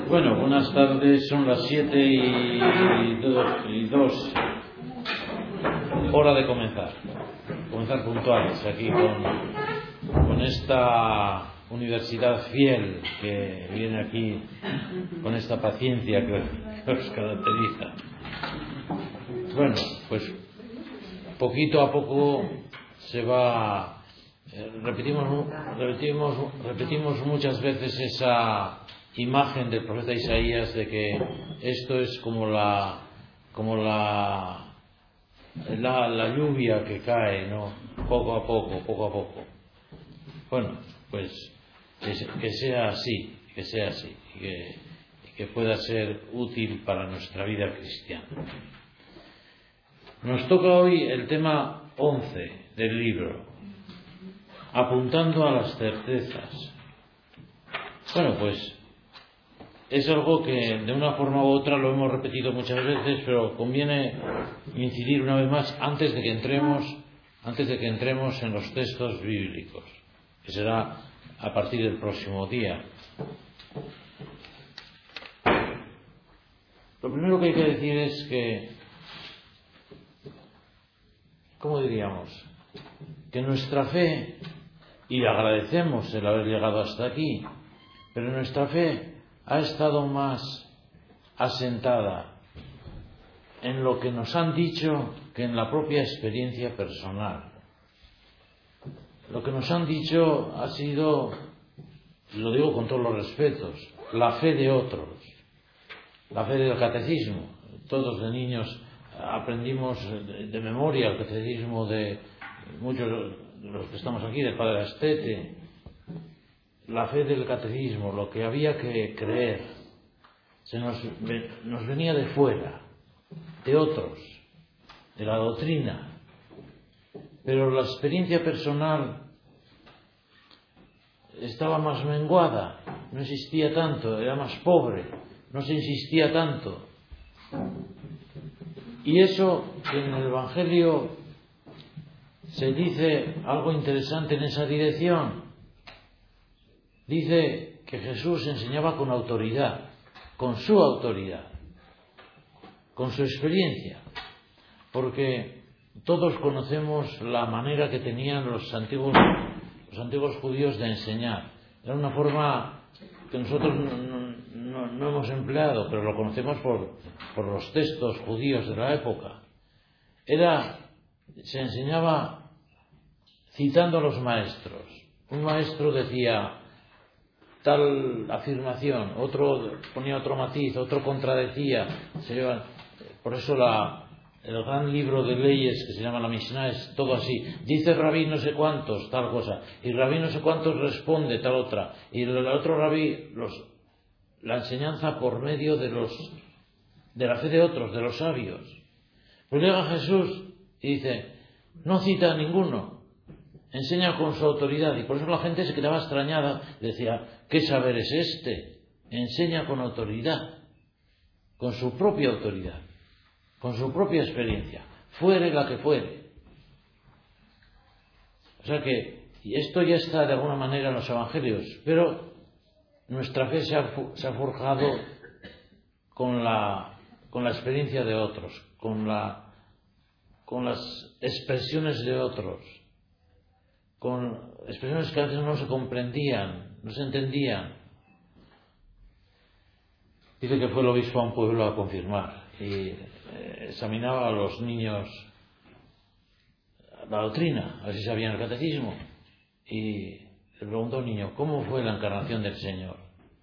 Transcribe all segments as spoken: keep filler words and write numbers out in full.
Bueno, buenas tardes, son las siete y dos, hora de comenzar, comenzar puntuales aquí con, con esta universidad fiel que viene aquí, con esta paciencia que, que os caracteriza. Bueno, pues poquito a poco se va, eh, repetimos, repetimos, repetimos muchas veces esa imagen del profeta Isaías de que esto es como la como la la, la lluvia que cae, ¿no? Poco a poco, poco a poco. Bueno, pues que, que sea así, que sea así, y que, y que pueda ser útil para nuestra vida cristiana. Nos toca hoy el tema once del libro, apuntando a las certezas. Bueno, pues es algo que de una forma u otra lo hemos repetido muchas veces, pero conviene incidir una vez más antes de que entremos, antes de que entremos en los textos bíblicos, que será a partir del próximo día. Lo primero que hay que decir es que, ¿cómo diríamos? Que nuestra fe, y agradecemos el haber llegado hasta aquí, pero nuestra fe ha estado más asentada en lo que nos han dicho que en la propia experiencia personal. Lo que nos han dicho ha sido, lo digo con todos los respetos, la fe de otros, la fe del catecismo. Todos de niños aprendimos de memoria el catecismo de muchos de los que estamos aquí, del Padre Astete. La fe del catecismo, lo que había que creer, se nos, nos venía de fuera, de otros, de la doctrina. Pero la experiencia personal estaba más menguada, no existía tanto, era más pobre, no se insistía tanto. Y eso, que en el Evangelio se dice algo interesante en esa dirección. Dice que Jesús enseñaba con autoridad, con su autoridad, con su experiencia, porque todos conocemos la manera que tenían los antiguos, los antiguos judíos de enseñar. Era una forma que nosotros no, no, no, no hemos empleado, pero lo conocemos por, por los textos judíos de la época. Era, se enseñaba citando a los maestros. Un maestro decía tal afirmación, otro ponía otro matiz, otro contradecía. Se lleva, por eso la, el gran libro de leyes que se llama la Mishnah es todo así. Dice rabí no sé cuántos, tal cosa, y rabí no sé cuántos responde tal otra, y el otro rabí, los, la enseñanza por medio de los de la fe de otros, de los sabios. Pues llega Jesús y dice, no cita a ninguno, enseña con su autoridad, y por eso la gente se quedaba extrañada, decía, ¿qué saber es este? Enseña con autoridad, con su propia autoridad, con su propia experiencia, fuere la que fuere. O sea que, y esto ya está de alguna manera en los evangelios, pero nuestra fe se ha, se ha forjado con la, con la experiencia de otros, con, la, con las expresiones de otros, con expresiones que a veces no se comprendían, no se entendían. Dice que fue el obispo a un pueblo a confirmar y examinaba a los niños la doctrina, a ver si sabían el catecismo, y le preguntó a un niño, ¿cómo fue la encarnación del Señor?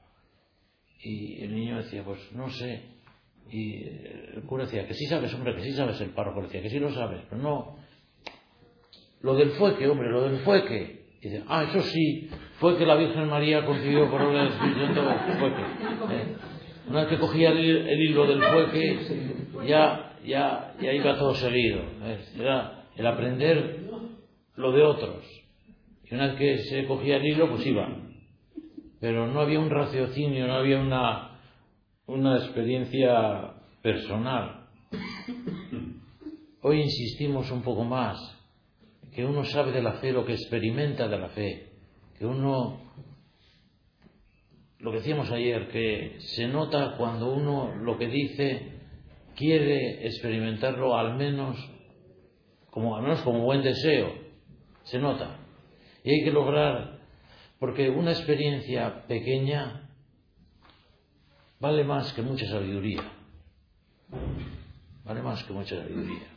Y el niño decía, pues no sé. Y el cura decía, que sí sabes, hombre, que sí sabes. El párroco decía, que sí lo sabes, pero no. Lo del fue que, hombre, lo del fue que. Y dice, ah, eso sí, fue que la Virgen María concibió por obra del Espíritu Santo, fue que. ¿eh? Una vez que cogía el, el hilo del fue que, ya, ya, ya iba todo seguido. ¿eh? Era el aprender lo de otros. Y una vez que se cogía el hilo, pues iba. Pero no había un raciocinio, no había una, una experiencia personal. Hoy insistimos un poco más, que uno sabe de la fe lo que experimenta de la fe, que uno lo que decíamos ayer, que se nota cuando uno lo que dice quiere experimentarlo al menos como, al menos como buen deseo, se nota. Y hay que lograr, porque una experiencia pequeña vale más que mucha sabiduría, vale más que mucha sabiduría.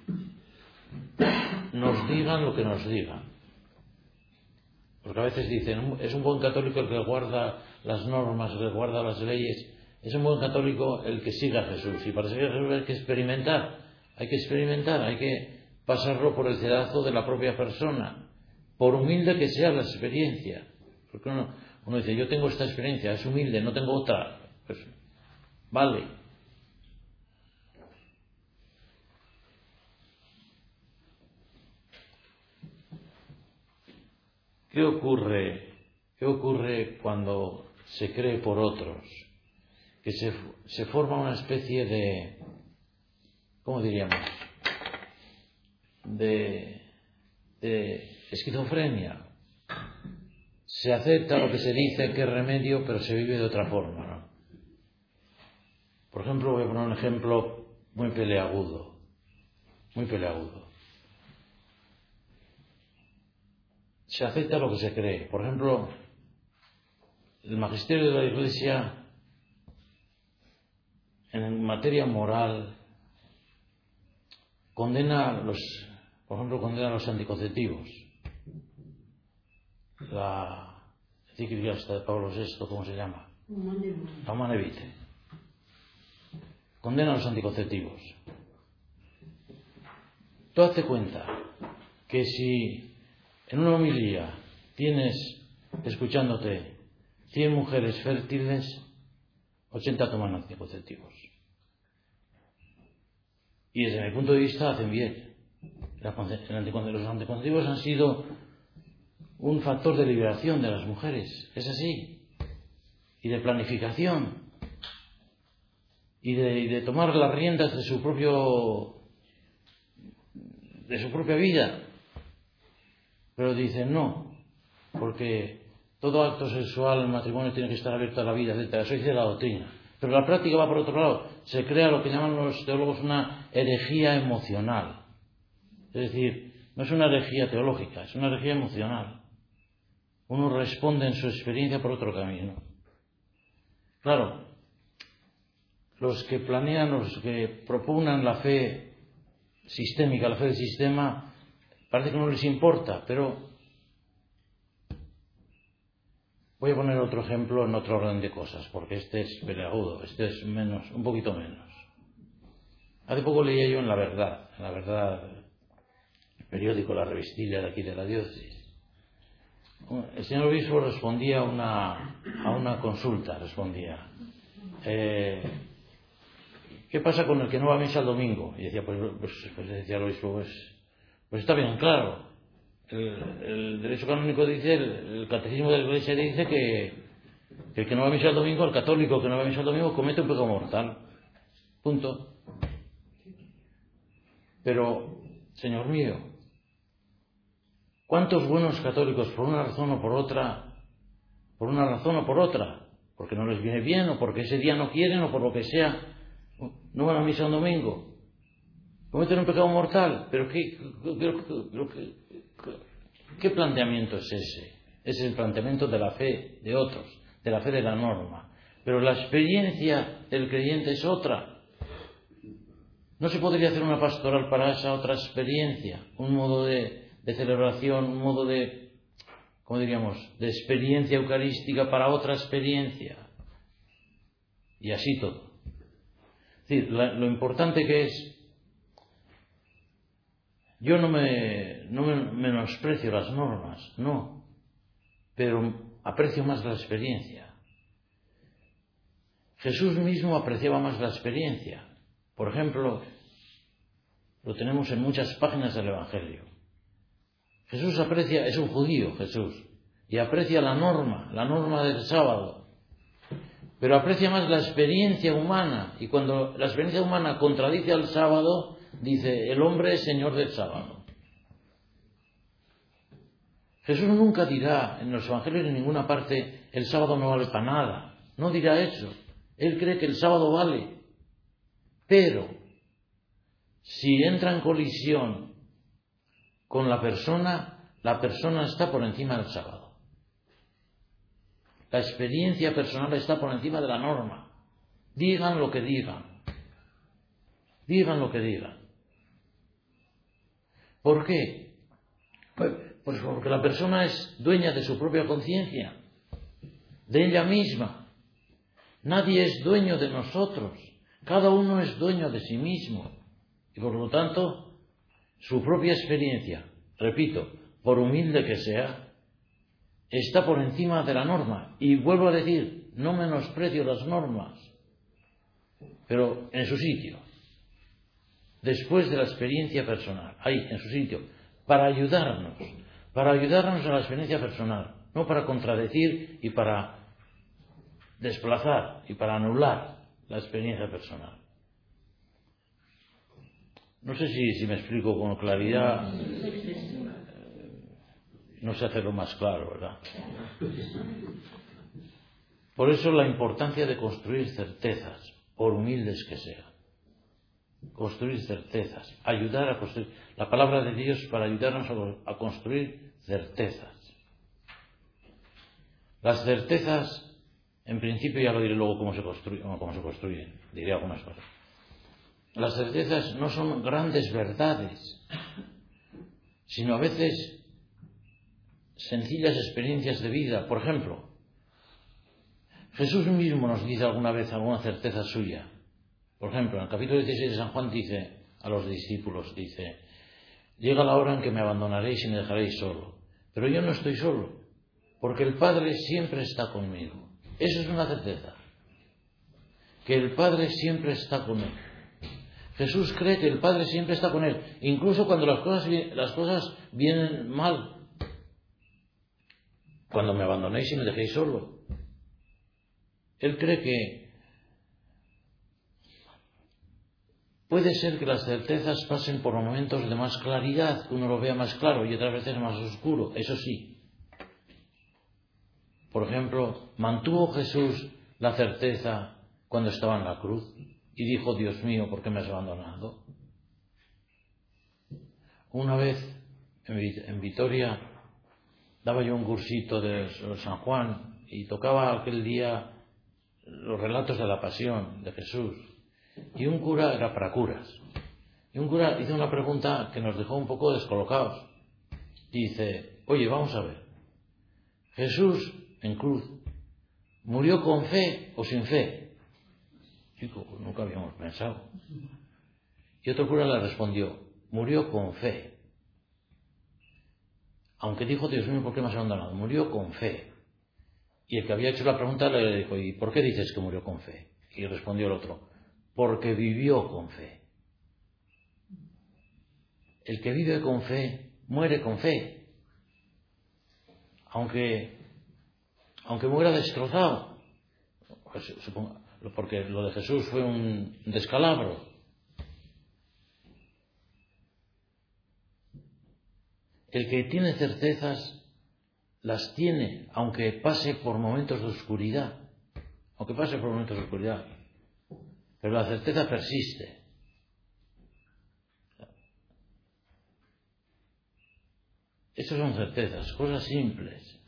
Nos digan lo que nos digan, porque a veces dicen, es un buen católico el que guarda las normas, el que guarda las leyes, es un buen católico el que siga a Jesús, y para seguir a Jesús hay que experimentar, hay que experimentar, hay que pasarlo por el cedazo de la propia persona, por humilde que sea la experiencia, porque uno, uno dice, yo tengo esta experiencia, es humilde, no tengo otra, pues vale. ¿Qué ocurre, qué ocurre cuando se cree por otros? Que se, se forma una especie de, ¿cómo diríamos?, de, de esquizofrenia. Se acepta lo que se dice que es remedio, pero se vive de otra forma, ¿no? Por ejemplo, voy a poner un ejemplo muy peleagudo, muy peleagudo. Se acepta lo que se cree. Por ejemplo, el magisterio de la Iglesia en materia moral condena los, por ejemplo, condena los anticonceptivos. La encíclica esta de Pablo sexto, ¿cómo se llama? La Humane Vitae. Condena los anticonceptivos. Tú hazte cuenta que si en una homilía tienes, escuchándote, cien mujeres fértiles, ochenta toman anticonceptivos. Y desde mi punto de vista hacen bien. Los anticonceptivos han sido un factor de liberación de las mujeres, es así, y de planificación, y de, y de tomar las riendas de su propio, de su propia vida. Pero dicen no, porque todo acto sexual, el matrimonio tiene que estar abierto a la vida, etcétera. Eso dice la doctrina. Pero la práctica va por otro lado. Se crea lo que llaman los teólogos una herejía emocional. Es decir, no es una herejía teológica, es una herejía emocional. Uno responde en su experiencia por otro camino. Claro, los que planean, los que propugnan la fe sistémica, la fe del sistema, parece que no les importa, pero voy a poner otro ejemplo en otro orden de cosas, porque este es peleagudo, este es menos, un poquito menos. Hace poco leía yo en La Verdad, en La Verdad, el periódico, la revistilla de aquí de la diócesis. El señor obispo respondía a una, a una consulta, respondía, eh, ¿qué pasa con el que no va a misa el domingo? Y decía, pues, pues, pues decía el obispo, pues, pues está bien claro. El, el derecho canónico dice, el, el catecismo de la Iglesia dice que, que el que no va a misa el domingo, el católico que no va a misa el domingo, comete un pecado mortal. Punto. Pero, señor mío, ¿cuántos buenos católicos, por una razón o por otra, por una razón o por otra, porque no les viene bien, o porque ese día no quieren, o por lo que sea, no van a misa un domingo, cometen un pecado mortal? Pero ¿qué, qué, qué, qué planteamiento es ese? Es el planteamiento de la fe de otros, de la fe de la norma. Pero la experiencia del creyente es otra. ¿No se podría hacer una pastoral para esa otra experiencia? Un modo de, de celebración, un modo de, ¿cómo diríamos?, de experiencia eucarística para otra experiencia. Y así todo. Es decir, la, lo importante que es, yo no me, no me menosprecio las normas, no, pero aprecio más la experiencia. Jesús mismo apreciaba más la experiencia. Por ejemplo, lo tenemos en muchas páginas del Evangelio. Jesús aprecia, es un judío Jesús, y aprecia la norma, la norma del sábado, pero aprecia más la experiencia humana, y cuando la experiencia humana contradice al sábado, dice, el hombre es señor del sábado. Jesús nunca dirá en los Evangelios en ninguna parte, el sábado no vale para nada. no dirá eso. Él cree que el sábado vale. Pero, si entra en colisión con la persona, la persona está por encima del sábado. La experiencia personal está por encima de la norma. Digan lo que digan. Digan lo que digan. ¿Por qué? Pues, pues porque la persona es dueña de su propia conciencia, de ella misma. Nadie es dueño de nosotros. Cada uno es dueño de sí mismo. Y por lo tanto, su propia experiencia, repito, por humilde que sea, está por encima de la norma. Y vuelvo a decir, no menosprecio las normas, pero en su sitio, después de la experiencia personal, ahí, en su sitio, para ayudarnos, para ayudarnos a la experiencia personal, no para contradecir y para desplazar y para anular la experiencia personal. No sé si, si me explico con claridad. No sé hacerlo más claro, ¿verdad? Por eso la importancia de construir certezas, por humildes que sean. Construir certezas, ayudar a construir. La palabra de Dios para ayudarnos a, a construir certezas. Las certezas, en principio, ya lo diré luego cómo se construyen, cómo se construyen, diré algunas cosas. Las certezas no son grandes verdades, sino a veces sencillas experiencias de vida. Por ejemplo, Jesús mismo nos dice alguna vez alguna certeza suya. Por ejemplo, en el capítulo dieciséis de San Juan dice a los discípulos, dice, llega la hora en que me abandonaréis y me dejaréis solo. Pero yo no estoy solo, porque el Padre siempre está conmigo. Eso es una certeza, que el Padre siempre está con él. Jesús cree que el Padre siempre está con él, incluso cuando las cosas, las cosas vienen mal. Cuando me abandonéis y me dejéis solo. Él cree que puede ser que las certezas pasen por momentos de más claridad, que uno lo vea más claro y otras veces más oscuro, eso sí. Por ejemplo, mantuvo Jesús la certeza cuando estaba en la cruz y dijo, Dios mío, ¿por qué me has abandonado? Una vez en Vitoria daba yo un cursito de San Juan y tocaba aquel día los relatos de la pasión de Jesús. Y un cura, era para curas, y un cura hizo una pregunta que nos dejó un poco descolocados. Dice, oye, vamos a ver, Jesús en cruz, ¿murió con fe o sin fe? Chico, pues nunca habíamos pensado. Y otro cura le respondió, murió con fe. Aunque dijo, Dios mío, ¿por qué me has abandonado? Murió con fe. Y el que había hecho la pregunta le dijo, ¿y por qué dices que murió con fe? Y respondió el otro, porque vivió con fe. El que vive con fe, muere con fe. Aunque, aunque muera destrozado. Pues, supongo, porque lo de Jesús fue un descalabro. El que tiene certezas, las tiene, aunque pase por momentos de oscuridad. Aunque pase por momentos de oscuridad. Pero la certeza persiste. Estas son certezas, cosas simples.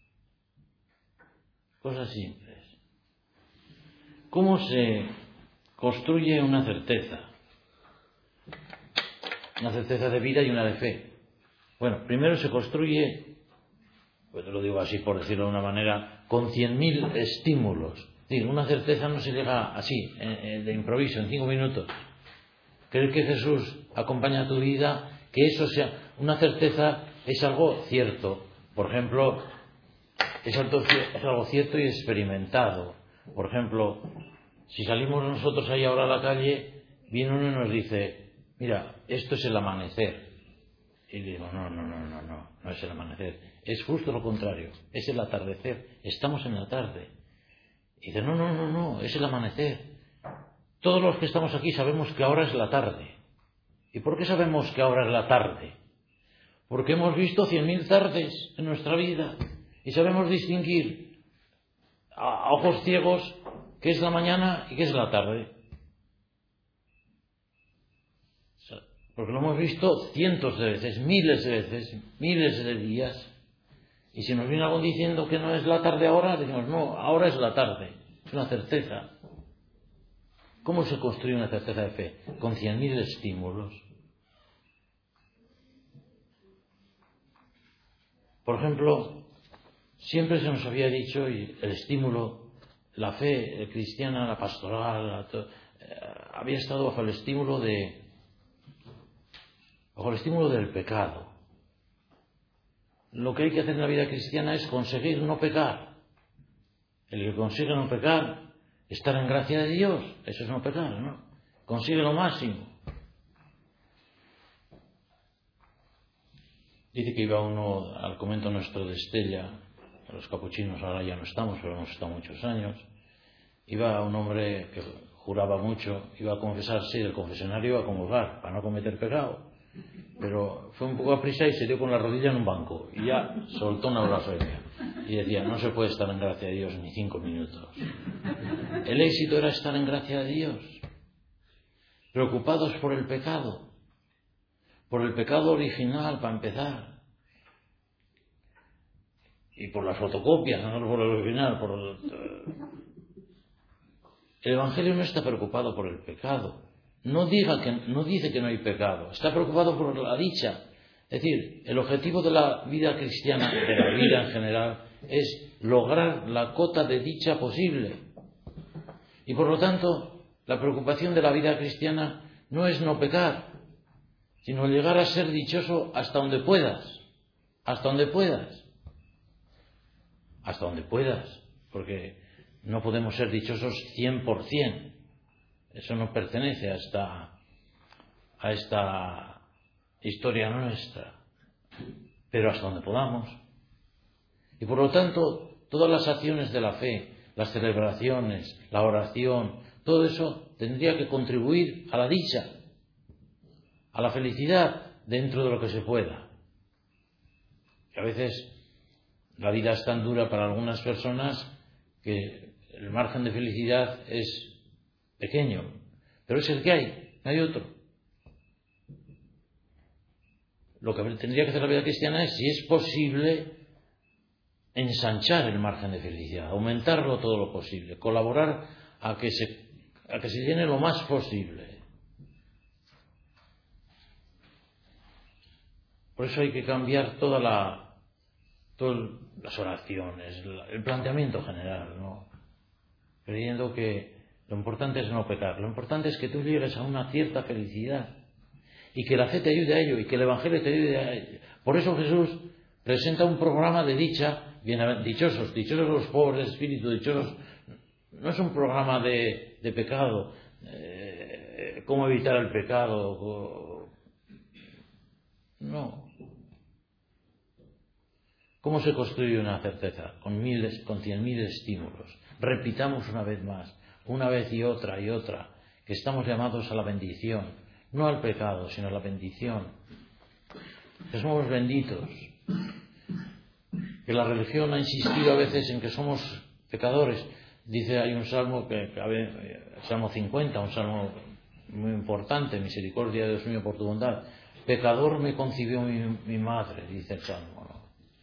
Cosas simples. ¿Cómo se construye una certeza? Una certeza de vida y una de fe. Bueno, primero se construye, pues lo digo así por decirlo de una manera, con cien mil estímulos. Es decir, una certeza no se llega así, de improviso, en cinco minutos. Creer que Jesús acompaña tu vida, que eso sea una certeza, es algo cierto. Por ejemplo, es algo, es algo cierto y experimentado. Por ejemplo, si salimos nosotros ahí ahora a la calle, viene uno y nos dice, mira, esto es el amanecer. Y digo, no, no, no, no, no, no es el amanecer. Es justo lo contrario, es el atardecer. Estamos en la tarde. Y dice, no, no, no, no, es el amanecer. Todos los que estamos aquí sabemos que ahora es la tarde. ¿Y por qué sabemos que ahora es la tarde? Porque hemos visto cien mil tardes en nuestra vida y sabemos distinguir a ojos ciegos qué es la mañana y qué es la tarde. Porque lo hemos visto cientos de veces, miles de veces, miles de días. Y si nos viene algo diciendo que no es la tarde ahora, decimos, no, ahora es la tarde. Es una certeza. ¿Cómo se construye una certeza de fe? Con cien mil estímulos. Por ejemplo, siempre se nos había dicho, y el estímulo, la fe cristiana, la pastoral, la, eh, había estado bajo el estímulo de bajo el estímulo del pecado. Lo que hay que hacer en la vida cristiana es conseguir no pecar. El que consigue no pecar, estar en gracia de Dios, eso es no pecar, ¿no? Consigue lo máximo. Dice que iba uno al convento nuestro de Estella, los capuchinos ahora ya no estamos, pero hemos estado muchos años. Iba un hombre que juraba mucho, iba a confesarse y del confesionario iba a comulgar para no cometer pecado. Pero fue un poco a prisa y se dio con la rodilla en un banco y ya soltó una blasfemia. Y decía, no se puede estar en gracia de Dios ni cinco minutos. El éxito era estar en gracia de Dios. Preocupados por el pecado. Por el pecado original, para empezar. Y por las fotocopias, no por el original. Por el... el Evangelio no está preocupado por el pecado. No, diga que, no dice que no hay pecado. Está preocupado por la dicha. Es decir, el objetivo de la vida cristiana, de la vida en general, es lograr la cota de dicha posible. Y por lo tanto, la preocupación de la vida cristiana no es no pecar, sino llegar a ser dichoso hasta donde puedas. Hasta donde puedas. Hasta donde puedas. Porque no podemos ser dichosos cien por ciento. Eso no pertenece a esta, a esta historia nuestra. Pero hasta donde podamos. Y por lo tanto, todas las acciones de la fe, las celebraciones, la oración, todo eso tendría que contribuir a la dicha, a la felicidad dentro de lo que se pueda. Y a veces la vida es tan dura para algunas personas que el margen de felicidad es pequeño, pero es el que hay, no hay otro. Lo que tendría que hacer la vida cristiana es, si es posible, ensanchar el margen de felicidad, aumentarlo todo lo posible, colaborar a que se, a que se llene lo más posible. Por eso hay que cambiar toda la, todas las oraciones, el planteamiento general, ¿no? Creyendo que lo importante es no pecar, lo importante es que tú llegues a una cierta felicidad y que la fe te ayude a ello y que el Evangelio te ayude a ello. Por eso Jesús presenta un programa de dicha, bien, dichosos, dichosos los pobres de espíritu, dichosos. No es un programa de, de pecado, eh, cómo evitar el pecado, no. ¿Cómo se construye una certeza? Con miles, con cien mil estímulos. Repitamos una vez más, una vez y otra y otra, que estamos llamados a la bendición, no al pecado, sino a la bendición. Que somos benditos. Que la religión ha insistido a veces en que somos pecadores. Dice, hay un salmo, que, que el Salmo cincuenta, un salmo muy importante, misericordia de Dios mío por tu bondad. Pecador me concibió mi, mi madre, dice el salmo, ¿no?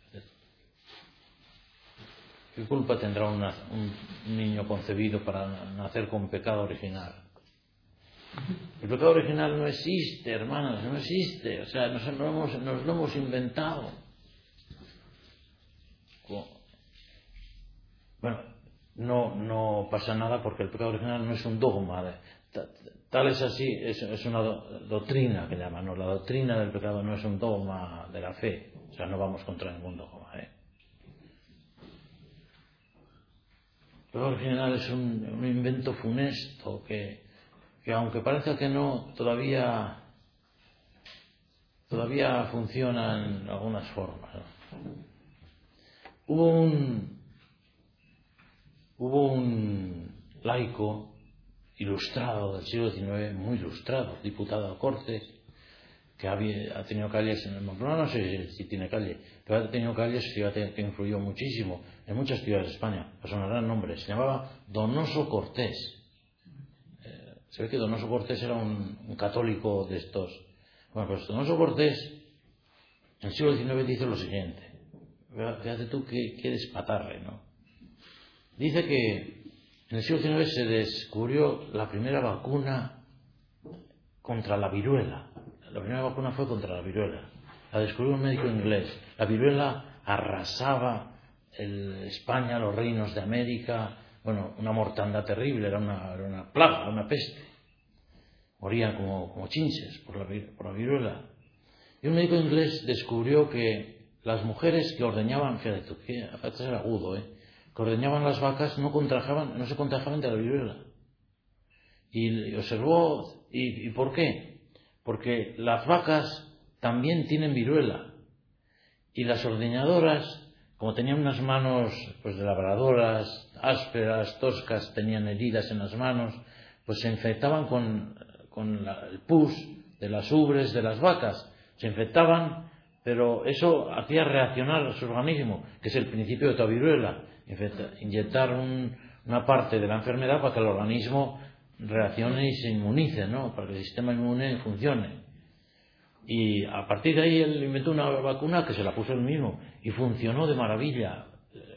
¿Qué culpa tendrá una, un niño concebido para nacer con pecado original? El pecado original no existe, hermanos, no existe. O sea, nos lo hemos, nos lo hemos inventado. Bueno, no, no pasa nada porque el pecado original no es un dogma. Tal es así, es, es una do, doctrina que llaman, ¿no? La doctrina del pecado no es un dogma de la fe. O sea, no vamos contra ningún dogma, ¿eh? El pecado original es un, un invento funesto que, que aunque parezca que no, todavía todavía funciona en algunas formas, ¿no? Hubo un hubo un laico ilustrado del siglo diecinueve, muy ilustrado, diputado a Cortes, que había, ha tenido calles en el Moncloa, no sé si tiene calle, pero ha tenido calles, fíjate, que influyó muchísimo en muchas ciudades de España. Pues sonarán nombres. Se llamaba Donoso Cortés. Eh, se ve que Donoso Cortés era un, un católico de estos. Bueno, pues Donoso Cortés en el siglo diecinueve dice lo siguiente. Fíjate tú qué, qué despatarre, ¿no? Dice que en el siglo diecinueve se descubrió la primera vacuna contra la viruela. La primera vacuna fue contra la viruela. La descubrió un médico inglés. La viruela arrasaba el España, los reinos de América. Bueno, una mortandad terrible, era una, era una plaga, una peste. Morían como, como chinches por la, por la viruela. Y un médico inglés descubrió que las mujeres que ordeñaban, fíjate tú, que era agudo, ¿eh? que ordeñaban las vacas no contrajaban, no se contagiaban de la viruela. Y observó, ¿y, y por qué? Porque las vacas también tienen viruela. Y las ordeñadoras, como tenían unas manos pues de labradoras, ásperas, toscas, tenían heridas en las manos, pues se infectaban con, con la, el pus de las ubres de las vacas. Se infectaban, pero eso hacía reaccionar a su organismo, que es el principio de toda viruela. Inyectar un, una parte de la enfermedad para que el organismo reaccione y se inmunice, ¿no? Para que el sistema inmune funcione. Y a partir de ahí él inventó una vacuna que se la puso él mismo y funcionó de maravilla.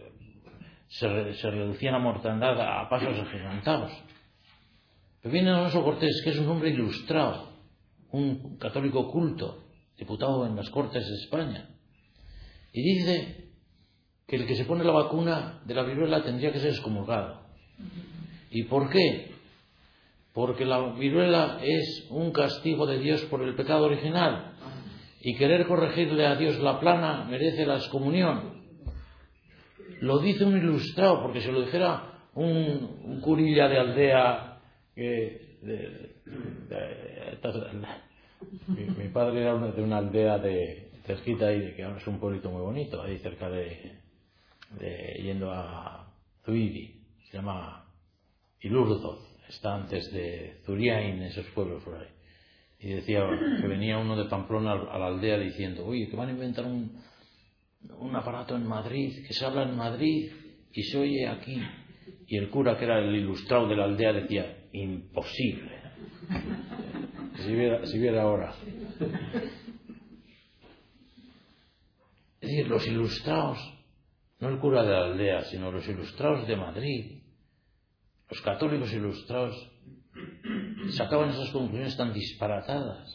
Se, se reducía la mortandad a pasos agigantados. Pero viene Donoso Cortés, que es un hombre ilustrado, un católico culto, diputado en las Cortes de España, y dice que el que se pone la vacuna de la viruela tendría que ser excomulgado. ¿Y por qué? Porque la viruela es un castigo de Dios por el pecado original, y querer corregirle a Dios la plana merece la excomunión. Lo dice un ilustrado, porque si lo dijera un, un curilla de aldea que de, de, de, mi, mi padre era de una aldea de cerquita ahí, que ahora es un pueblito muy bonito, ahí cerca de, de yendo a Zuidi, se llama Ilurdo, está antes de Zuriain, esos pueblos por ahí. Y decía que venía uno de Pamplona a la aldea diciendo, oye, que van a inventar un, un aparato en Madrid, que se habla en Madrid y se oye aquí. Y el cura, que era el ilustrado de la aldea, decía, imposible. Si viera, si viera ahora. Es decir, los ilustrados, no el cura de la aldea, sino los ilustrados de Madrid, los católicos ilustrados, sacaban esas conclusiones tan disparatadas.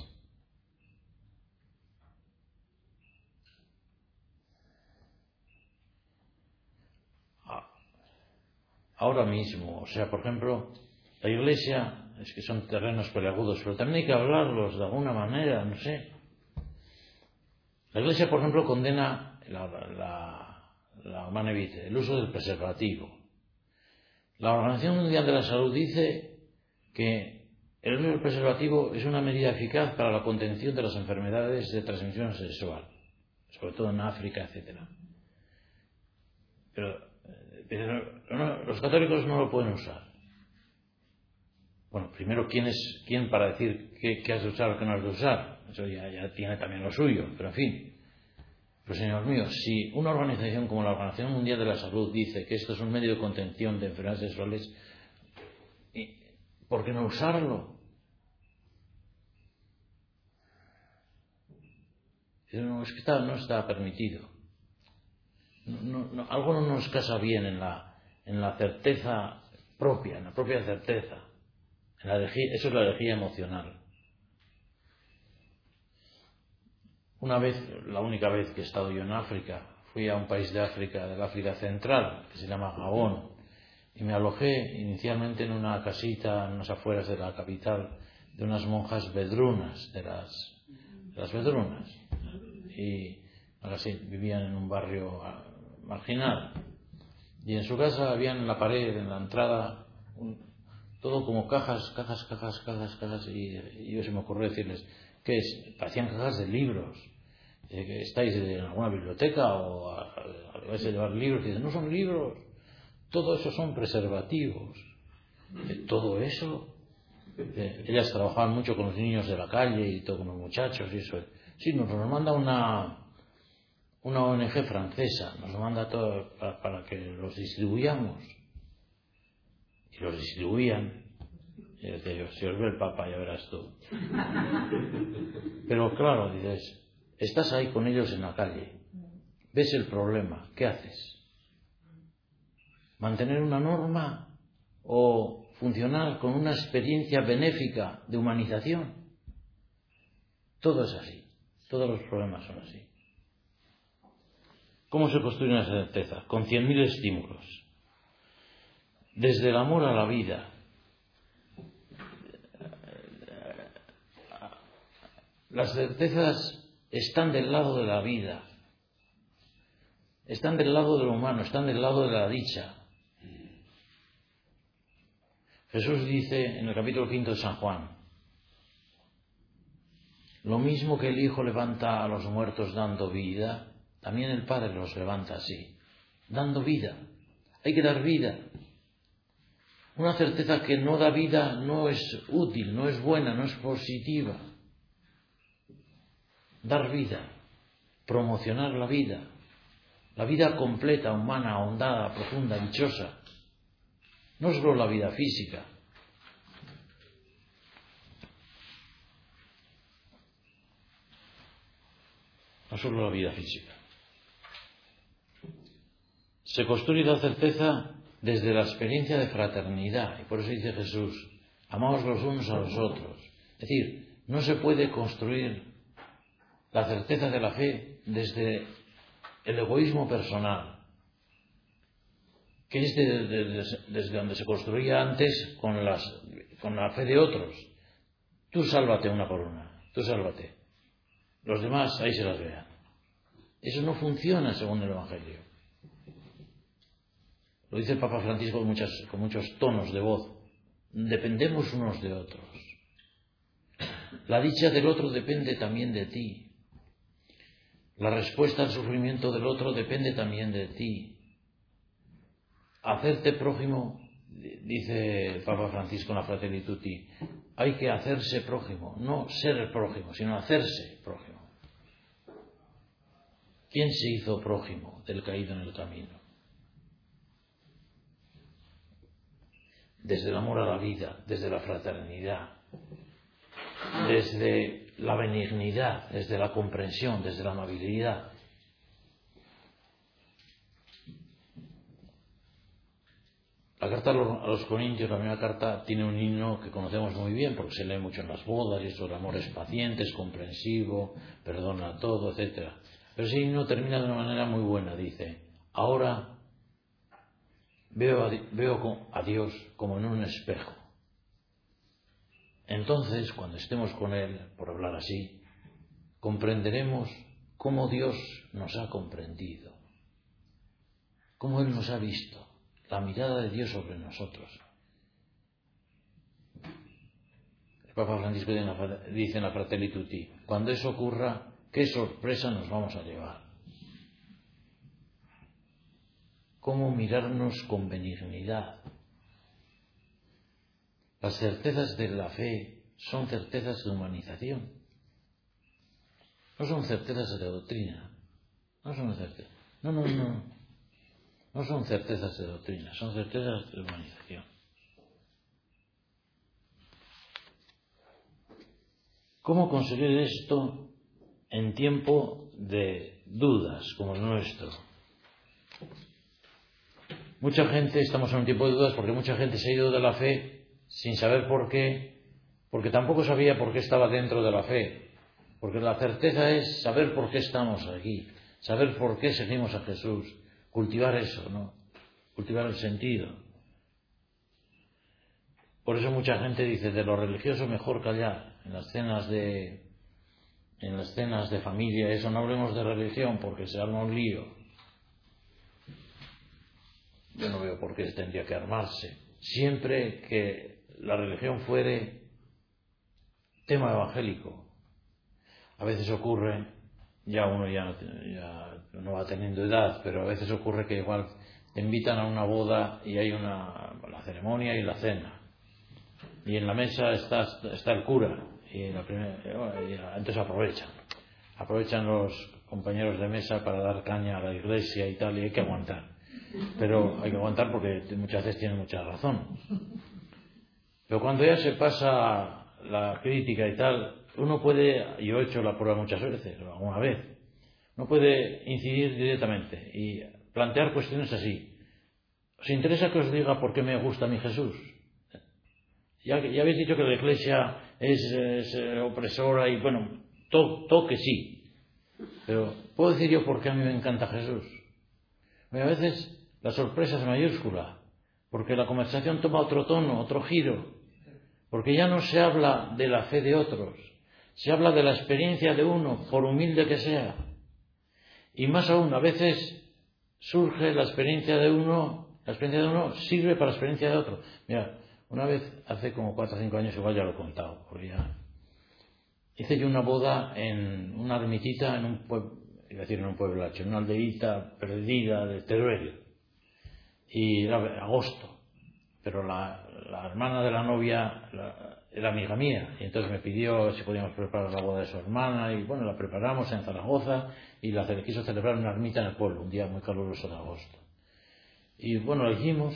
Ahora mismo, o sea, por ejemplo, la Iglesia, es que son terrenos peliagudos, pero también hay que hablarlos de alguna manera, no sé. La Iglesia, por ejemplo, condena la, la, la manevite, el uso del preservativo. La Organización Mundial de la Salud dice que el uso del preservativo es una medida eficaz para la contención de las enfermedades de transmisión sexual, sobre todo en África, etcétera. Pero, pero no, los católicos no lo pueden usar. Bueno, primero, ¿quién es quién para decir qué, qué has de usar o qué no has de usar? Eso ya, ya tiene también lo suyo, pero en fin. Pero, señor mío, si una organización como la Organización Mundial de la Salud dice que esto es un medio de contención de enfermedades sexuales, ¿por qué no usarlo? No, es que está, no está permitido. No, no, algo no nos casa bien en la, en la certeza propia, en la propia certeza. En la herejía, eso es la herejía emocional. Una vez, la única vez que he estado yo en África, fui a un país de África, del África Central, que se llama Gabón, y me alojé inicialmente en una casita en las afueras de la capital de unas monjas vedrunas, de las, de las vedrunas, y así, vivían en un barrio marginal, y en su casa había en la pared, en la entrada, un, todo como cajas, cajas, cajas, cajas, cajas, y, y yo se me ocurrió decirles, ¿qué es? Parecían cajas de libros. Eh, ¿Estáis en alguna biblioteca o a, a, a, vais a llevar libros? Y dicen, no son libros, todo eso son preservativos. Eh, ¿Todo eso? Eh, ellas trabajaban mucho con los niños de la calle y todo, con los muchachos y eso. Sí, nos lo manda una, una O N G francesa, nos lo manda todo para, para que los distribuyamos. Y los distribuían. Y decía yo, si os ve el Papa, ya verás tú. Pero claro, dices, estás ahí con ellos en la calle, ves el problema, ¿qué haces? ¿Mantener una norma o funcionar con una experiencia benéfica de humanización? Todo es así, todos los problemas son así. ¿Cómo se construye una certeza? Con cien mil estímulos. Desde el amor a la vida. Las certezas están del lado de la vida, están del lado de lo humano, están del lado de la dicha. Jesús dice en el capítulo quinto de San Juan, lo mismo que el Hijo levanta a los muertos dando vida, también el Padre los levanta así, dando vida. Hay que dar vida. Una certeza que no da vida no es útil, no es buena, no es positiva. Dar vida, promocionar la vida, la vida completa, humana, ahondada, profunda, dichosa. No solo la vida física. No solo la vida física. Se construye la certeza desde la experiencia de fraternidad. Y por eso dice Jesús, amaos los unos a los otros. Es decir, no se puede construir la certeza de la fe desde el egoísmo personal, que es de, de, de, desde donde se construía antes con, las, con la fe de otros. Tú sálvate una por una, tú sálvate. Los demás ahí se las vean. Eso no funciona según el Evangelio. Lo dice el Papa Francisco con, muchas, con muchos tonos de voz. Dependemos unos de otros. La dicha del otro depende también de ti. La respuesta al sufrimiento del otro depende también de ti. Hacerte prójimo, dice el Papa Francisco en la Fratelli Tutti, hay que hacerse prójimo, no ser el prójimo, sino hacerse prójimo. ¿Quién se hizo prójimo del caído en el camino? Desde el amor a la vida, desde la fraternidad, desde la benignidad, desde la comprensión, desde la amabilidad. La carta a los Corintios, la primera carta, tiene un himno que conocemos muy bien porque se lee mucho en las bodas, y eso, el amor es paciente, es comprensivo, perdona todo, etcétera. Pero ese himno termina de una manera muy buena, dice, ahora veo a, veo a Dios como en un espejo. Entonces, cuando estemos con Él, por hablar así, comprenderemos cómo Dios nos ha comprendido, cómo Él nos ha visto, la mirada de Dios sobre nosotros. El Papa Francisco dice en la Fratelli Tutti, cuando eso ocurra, ¿qué sorpresa nos vamos a llevar? ¿Cómo mirarnos con benignidad? Las certezas de la fe son certezas de humanización. No son certezas de doctrina. No son certezas. No, no, no. No son certezas de doctrina, son certezas de humanización. ¿Cómo conseguir esto en tiempo de dudas como el nuestro? Mucha gente, estamos en un tiempo de dudas porque mucha gente se ha ido de la fe sin saber por qué, porque tampoco sabía por qué estaba dentro de la fe. Porque la certeza es saber por qué estamos aquí, saber por qué seguimos a Jesús, cultivar eso, ¿no? Cultivar el sentido. Por eso mucha gente dice, de lo religioso mejor callar. En las cenas de, en las cenas de familia, eso, no hablemos de religión porque se arma un lío. Yo no veo por qué tendría que armarse. Siempre que la religión fuere tema evangélico. A veces ocurre, ya uno ya, ya no va teniendo edad, pero a veces ocurre que igual te invitan a una boda y hay una, la ceremonia y la cena. y en la mesa está, está el cura, y, la primera, y entonces aprovechan. Aprovechan los compañeros de mesa para dar caña a la iglesia y tal, y hay que aguantar. Pero hay que aguantar porque muchas veces tienen mucha razón. Pero cuando ya se pasa la crítica y tal, uno puede, yo he hecho la prueba muchas veces, o alguna vez, no puede incidir directamente y plantear cuestiones así. ¿Os interesa que os diga por qué me gusta a mí Jesús? Ya, ya habéis dicho que la iglesia es, es opresora y bueno, todo to que sí. Pero ¿puedo decir yo por qué a mí me encanta Jesús? A veces la sorpresa es mayúscula, porque la conversación toma otro tono, otro giro, porque ya no se habla de la fe de otros, se habla de la experiencia de uno, por humilde que sea. Y más aún, a veces surge la experiencia de uno, la experiencia de uno sirve para la experiencia de otro. Mira, una vez, hace como cuatro o cinco años, igual ya lo he contado, porque ya hice yo una boda en una ermitita, en un pueblo, iba a decir en un pueblacho, en una aldeíta perdida de Teruel, y era agosto, pero la, la hermana de la novia la, era amiga mía, y entonces me pidió si podíamos preparar la boda de su hermana, y bueno, la preparamos en Zaragoza, y la quiso celebrar en una ermita en el pueblo, un día muy caluroso de agosto. Y bueno, lo hicimos,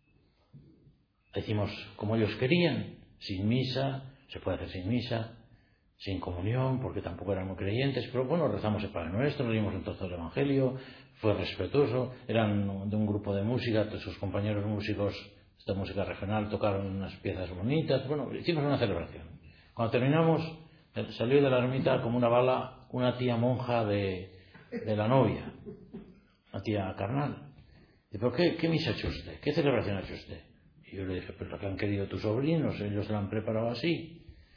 lo hicimos como ellos querían, sin misa, se puede hacer sin misa, sin comunión, porque tampoco éramos creyentes, pero bueno, rezamos el Padre Nuestro, leímos el trozo del Evangelio, fue respetuoso, eran de un grupo de música, sus compañeros músicos de esta música regional tocaron unas piezas bonitas, bueno, hicimos una celebración. Cuando terminamos, salió de la ermita como una bala una tía monja de, de la novia, una tía carnal. Dice, ¿pero qué, qué misa ha hecho usted? ¿Qué celebración ha hecho usted? Y yo le dije, pues lo que han querido tus sobrinos, ellos se la han preparado así.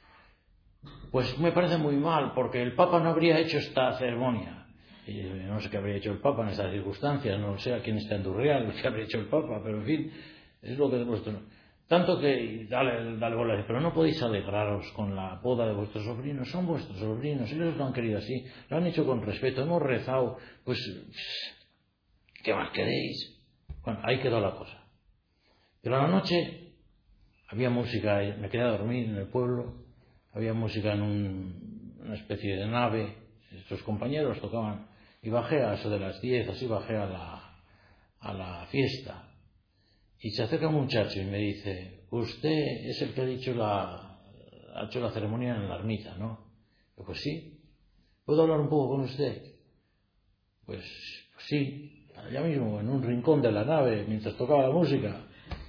Pues me parece muy mal, porque el Papa no habría hecho esta ceremonia. Y no sé qué habría hecho el Papa en estas circunstancias, no sé a quién está en Durreal, qué habría hecho el Papa, pero en fin, es lo que de vuestro. Tanto que, dale, dale bola, pero no podéis alegraros con la boda de vuestros sobrinos, son vuestros sobrinos, ellos lo han querido así, lo han hecho con respeto, hemos rezado, pues, ¿qué más queréis? Bueno, ahí quedó la cosa. Pero a la noche había música, me quedé a dormir en el pueblo. Había música en un, una especie de nave, estos compañeros tocaban, y bajé a eso de las diez, así bajé a la, a la fiesta. Y se acerca un muchacho y me dice, usted es el que ha dicho la, ha hecho la ceremonia en la ermita, ¿no? Yo, pues sí. ¿Puedo hablar un poco con usted? Pues, pues sí, allá mismo, en un rincón de la nave, mientras tocaba la música.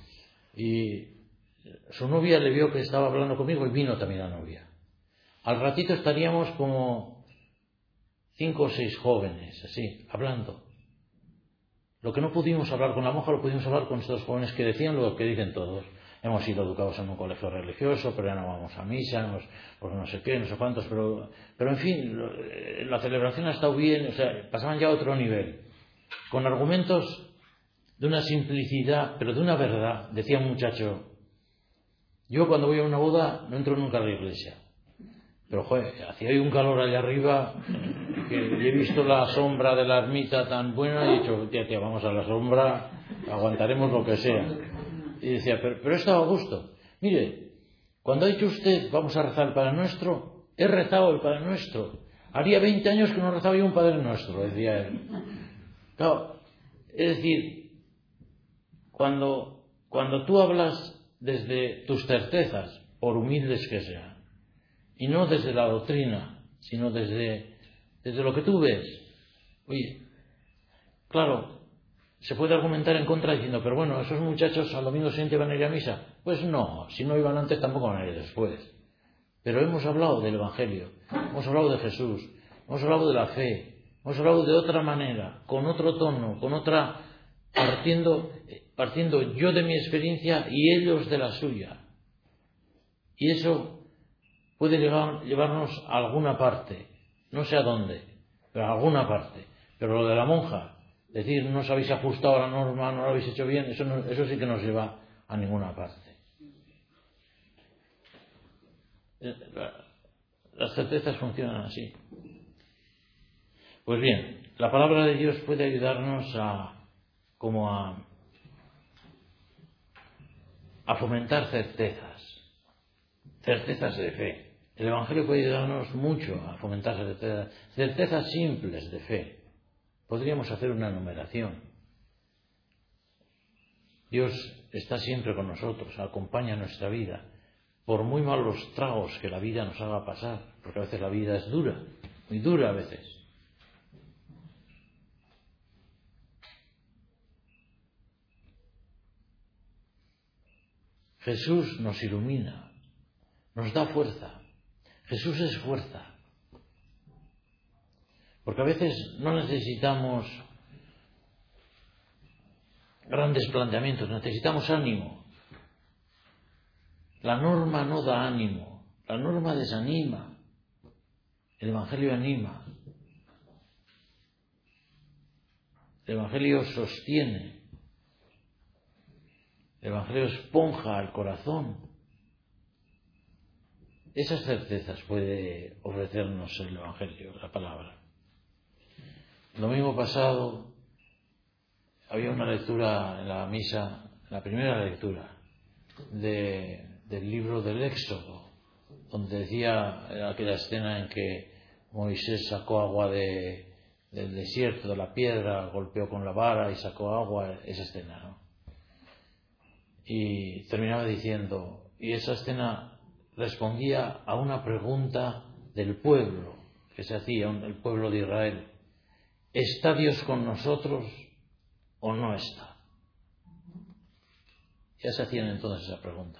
Y su novia le vio que estaba hablando conmigo y vino también la novia. Al ratito estaríamos como cinco o seis jóvenes, así, hablando. Lo que no pudimos hablar con la monja lo pudimos hablar con estos jóvenes que decían lo que dicen todos. Hemos sido educados en un colegio religioso, pero ya no vamos a misa, hemos, pues no sé qué, no sé cuántos, pero, pero en fin, la celebración ha estado bien, o sea, pasaban ya a otro nivel. Con argumentos de una simplicidad, pero de una verdad. Decía un muchacho, yo cuando voy a una boda no entro nunca a la iglesia. Pero, joder, hacía ahí un calor allá arriba que he visto la sombra de la ermita tan buena y he dicho, tía, tía, vamos a la sombra, aguantaremos lo que sea. Y decía, pero, pero estaba a gusto. Mire, cuando ha dicho usted, vamos a rezar el Padre Nuestro, he rezado el Padre Nuestro. Haría veinte años que no rezaba yo un Padre Nuestro, decía él. Claro, es decir, cuando, cuando tú hablas desde tus certezas, por humildes que sean, y no desde la doctrina, sino desde, desde lo que tú ves. Oye, claro, se puede argumentar en contra diciendo, pero bueno, esos muchachos al domingo siguiente van a ir a misa. Pues no, si no iban antes tampoco van a ir después. Pero hemos hablado del Evangelio, hemos hablado de Jesús, hemos hablado de la fe, hemos hablado de otra manera, con otro tono, con otra, partiendo, partiendo yo de mi experiencia y ellos de la suya. Y eso puede llevar, llevarnos a alguna parte, no sé a dónde, pero a alguna parte. Pero lo de la monja, decir, no os habéis ajustado a la norma, no lo habéis hecho bien, eso, no, eso sí que no nos lleva a ninguna parte. Las certezas funcionan así. Pues bien, la palabra de Dios puede ayudarnos a, como a, a fomentar certezas. certezas de fe. El Evangelio puede ayudarnos mucho a fomentar certezas, certezas simples de fe. Podríamos hacer una enumeración. Dios está siempre con nosotros, acompaña nuestra vida, por muy malos tragos que la vida nos haga pasar, porque a veces la vida es dura, muy dura a veces. Jesús nos ilumina, nos da fuerza. Jesús es fuerza. Porque a veces no necesitamos grandes planteamientos, necesitamos ánimo. La norma no da ánimo, la norma desanima. El Evangelio anima. El Evangelio sostiene. El Evangelio esponja al corazón. Esas certezas puede ofrecernos el Evangelio, la palabra. El domingo pasado había una lectura en la misa, la primera lectura de, del libro del Éxodo, donde decía aquella escena en que Moisés sacó agua de, del desierto, de la piedra, golpeó con la vara y sacó agua, esa escena, ¿no? Y terminaba diciendo, y esa escena respondía a una pregunta del pueblo que se hacía, el pueblo de Israel: ¿está Dios con nosotros o no está? Ya se hacían entonces esa pregunta.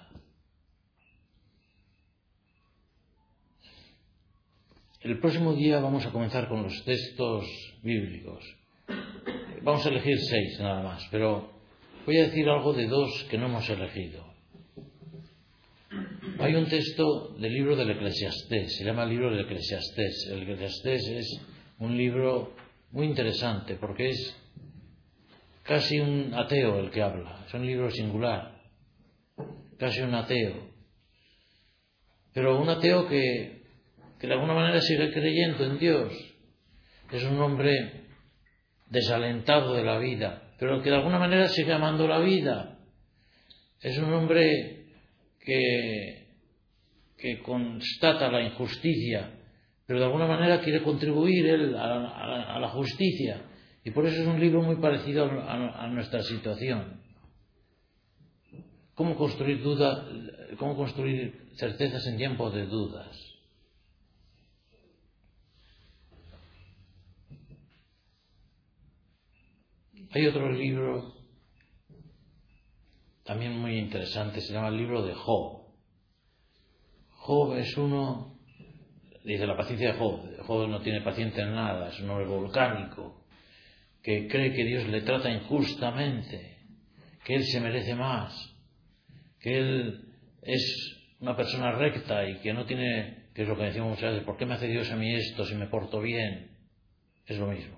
El próximo día vamos a comenzar con los textos bíblicos. Vamos a elegir seis nada más, pero voy a decir algo de dos que no hemos elegido. Hay un texto del libro del Eclesiastés, se llama el libro del Eclesiastés. El Eclesiastés es un libro muy interesante porque es casi un ateo el que habla, es un libro singular, casi un ateo, pero un ateo que, que de alguna manera sigue creyendo en Dios. Es un hombre desalentado de la vida, pero que de alguna manera sigue amando la vida. Es un hombre que, que constata la injusticia, pero de alguna manera quiere contribuir él a, a, a la justicia. Y por eso es un libro muy parecido a, a nuestra situación. ¿Cómo construir duda, cómo construir certezas en tiempos de dudas? Hay otro libro también muy interesante, se llama el libro de Job. Job es uno, dice la paciencia de Job, Job no tiene paciencia en nada, es un hombre volcánico, que cree que Dios le trata injustamente, que él se merece más, que él es una persona recta y que no tiene, que es lo que decimos muchas veces, ¿por qué me hace Dios a mí esto si me porto bien? Es lo mismo.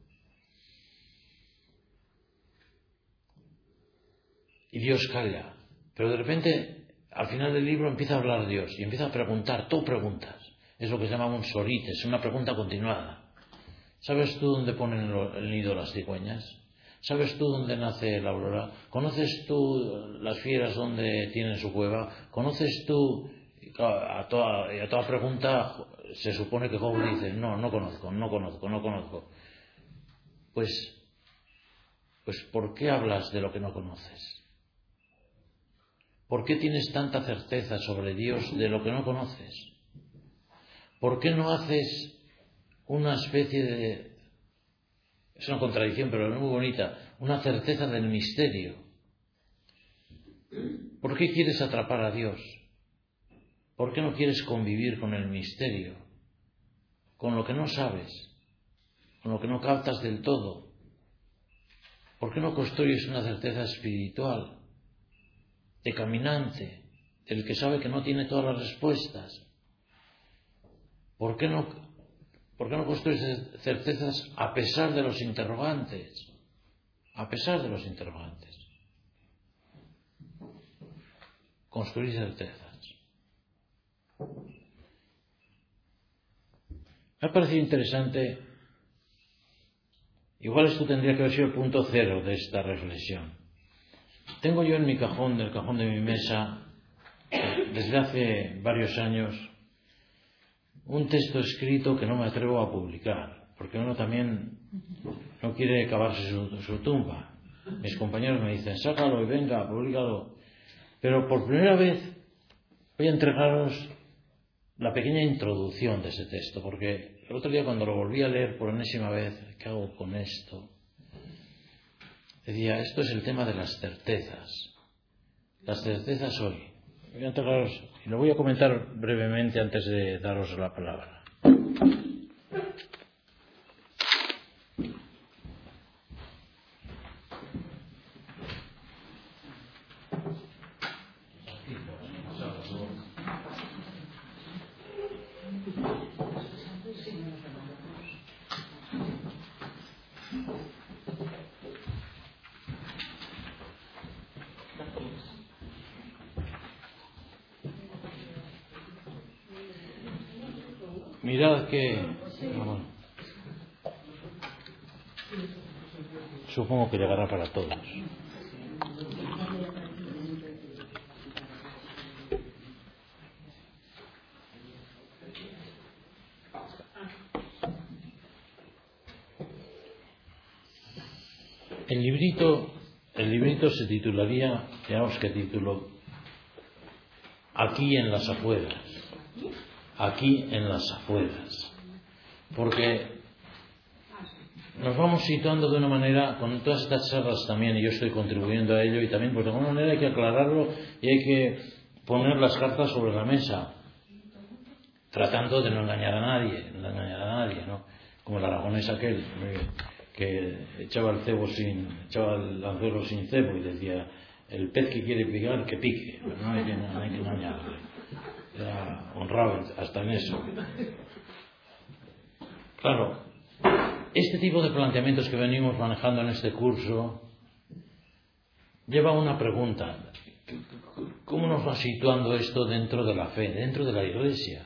Y Dios calla, pero de repente al final del libro empieza a hablar Dios y empieza a preguntar, tú preguntas, es lo que se llama un sorite, es una pregunta continuada. ¿Sabes tú dónde ponen el nido las cigüeñas? ¿Sabes tú dónde nace la aurora? ¿Conoces tú las fieras donde tienen su cueva? ¿Conoces tú? A toda, a toda pregunta se supone que Job dice, no, no conozco, no conozco, no conozco. Pues, pues ¿por qué hablas de lo que no conoces? ¿Por qué tienes tanta certeza sobre Dios de lo que no conoces? ¿Por qué no haces una especie de... es una contradicción, pero es muy bonita, una certeza del misterio? ¿Por qué quieres atrapar a Dios? ¿Por qué no quieres convivir con el misterio? Con lo que no sabes, con lo que no captas del todo. ¿Por qué no construyes una certeza espiritual, de caminante, del que sabe que no tiene todas las respuestas? ¿Por qué no, por qué no construyes certezas a pesar de los interrogantes? A pesar de los interrogantes. Construir certezas. Me ha parecido interesante, igual esto tendría que haber sido el punto cero de esta reflexión. Tengo yo en mi cajón, del cajón de mi mesa, desde hace varios años un texto escrito que no me atrevo a publicar, porque uno también no quiere cavarse su, su tumba. Mis compañeros me dicen, sácalo y venga, públicalo. Pero por primera vez voy a entregaros la pequeña introducción de ese texto, porque el otro día cuando lo volví a leer por enésima vez, ¿qué hago con esto? Decía, esto es el tema de las certezas. Las certezas hoy. Voy a entregaros, y lo voy a comentar brevemente antes de daros la palabra. Mirad que... Bueno, supongo que llegará para todos. El librito, el librito se titularía, veamos qué título, Aquí en las afueras. Aquí en las afueras. Porque nos vamos situando de una manera, con todas estas charlas también, y yo estoy contribuyendo a ello, y también pues de alguna manera hay que aclararlo y hay que poner las cartas sobre la mesa, tratando de no engañar a nadie, no engañar a nadie, ¿no? Como el aragonés aquel, que echaba el cebo sin, echaba el anzuelo sin cebo y decía, el pez que quiere picar, que pique, pero no hay que, no hay que engañarle. Era honrado hasta en eso. Claro, este tipo de planteamientos que venimos manejando en este curso lleva a una pregunta. ¿Cómo nos va situando esto dentro de la fe, dentro de la Iglesia?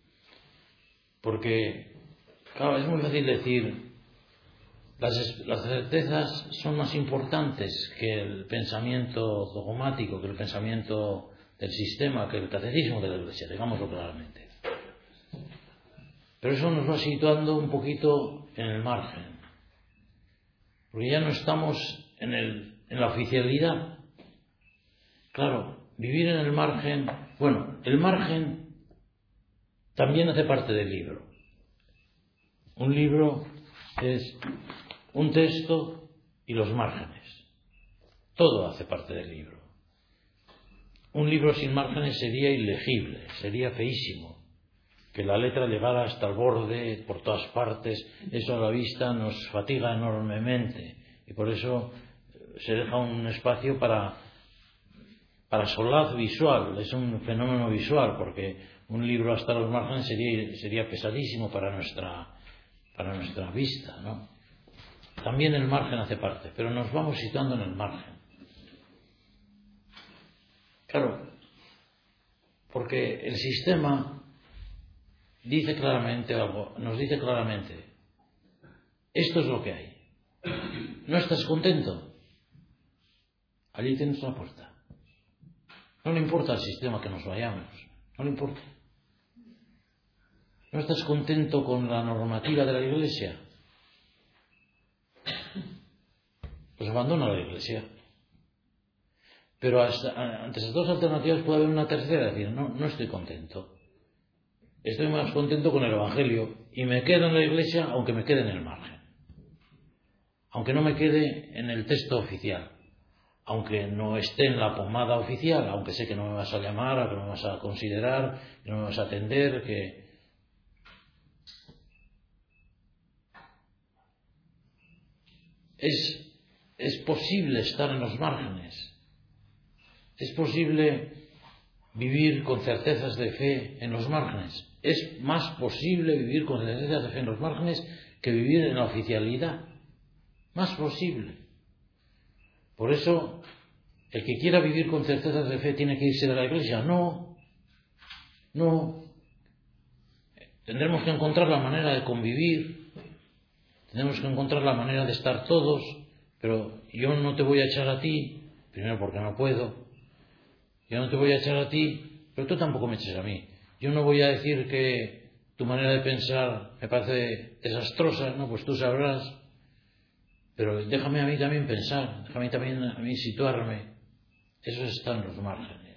Porque, claro, es muy fácil decir, las, las certezas son más importantes que el pensamiento dogmático, que el pensamiento del sistema, que el catecismo de la Iglesia, digámoslo claramente. Pero eso nos va situando un poquito en el margen, porque ya no estamos en, el, en la oficialidad. Claro, vivir en el margen, bueno, el margen también hace parte del libro. Un libro es un texto y los márgenes. Todo hace parte del libro. Un libro sin márgenes sería ilegible, sería feísimo. Que la letra llegara hasta el borde, por todas partes, eso a la vista nos fatiga enormemente. Y por eso se deja un espacio para, para solaz visual. Es un fenómeno visual, porque un libro hasta los márgenes sería, sería pesadísimo para nuestra, para nuestra vista, ¿no? También el margen hace parte, pero nos vamos situando en el margen. Claro, porque el sistema dice claramente algo, nos dice claramente, esto es lo que hay. ¿No estás contento? Allí tienes una puerta. No le importa al sistema que nos vayamos, no le importa. ¿No estás contento con la normativa de la Iglesia? Pues abandona la Iglesia. Pero hasta, ante esas dos alternativas puede haber una tercera, decir, no, no estoy contento. Estoy más contento con el Evangelio y me quedo en la Iglesia aunque me quede en el margen. Aunque no me quede en el texto oficial. Aunque no esté en la pomada oficial, aunque sé que no me vas a llamar, que no me vas a considerar, que no me vas a atender, que... Es, es posible estar en los márgenes. Es posible vivir con certezas de fe en los márgenes. Es más posible vivir con certezas de fe en los márgenes que vivir en la oficialidad. Más posible. Por eso, el que quiera vivir con certezas de fe tiene que irse de la Iglesia. No, no. Tendremos que encontrar la manera de convivir. Tenemos que encontrar la manera de estar todos. Pero yo no te voy a echar a ti, primero porque no puedo. Yo no te voy a echar a ti pero tú tampoco me eches a mí. Yo no voy a decir que tu manera de pensar me parece desastrosa, no, pues tú sabrás, pero déjame a mí también pensar, déjame también a mí situarme. Eso está en los márgenes.